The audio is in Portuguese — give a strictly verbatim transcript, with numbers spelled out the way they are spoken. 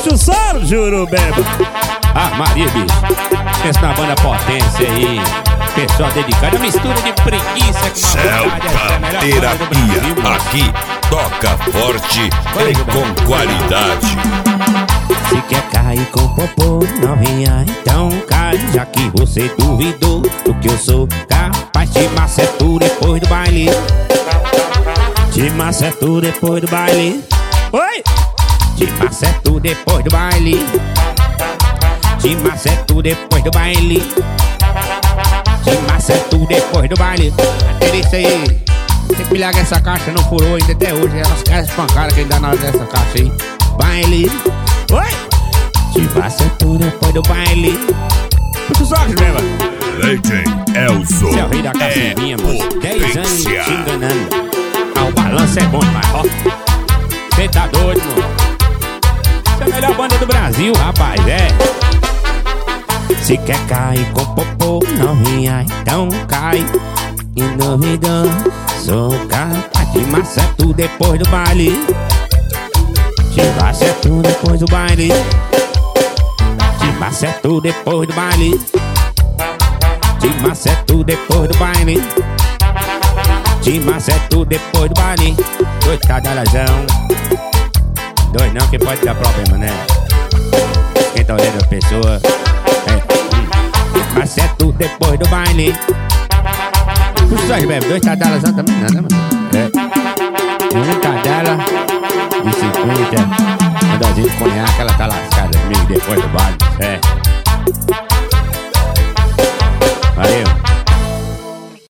Puxa o solo, juro, bebo. Ah, Maria, bicho. Pensa na banda potência aí. Pessoal dedicado. A mistura de preguiça com uma Celta Terapia. Aqui toca forte e com qualidade. Se quer cair com popô novinha, então cai. Já que você duvidou do que eu sou capaz, te maceto depois do baile. Te maceto depois do baile. Oi! Te maceto depois do baile. Te maceto depois do baile. Te maceto depois do baile. Aquele isso aí. Tem que olhar que essa caixa não furou ainda até hoje. Elas caras espancadas que ainda na hora dessa caixa aí. Baile. Oi! Te maceto depois do baile. Puxa o solo, bebo. Leighton Elzo Você é o rei da caçambinha, moço. Dez anos te enganando. Ah, o balanço é bom demais, ó. Cê tá doido, moço. Essa é a melhor banda do Brasil, rapaz, é. Se quer cair com popô novinha, então cai. E duvidou, sou capaz. Te maceto depois do baile. Te maceto depois do baile. Te maceto depois do baile. Te maceto depois do baile. Te maceto depois do baile. Dois cadalazão. Dois não, que pode dar problema, né? Quem tá olhando a pessoa é. Hum. Maceto depois do baile. Puxa só, bebe. Dois cadalazão também, nada, mano. É. Um cadela de cinquenta. Quando a gente conhaque, ela tá lascada comigo depois do baile. É.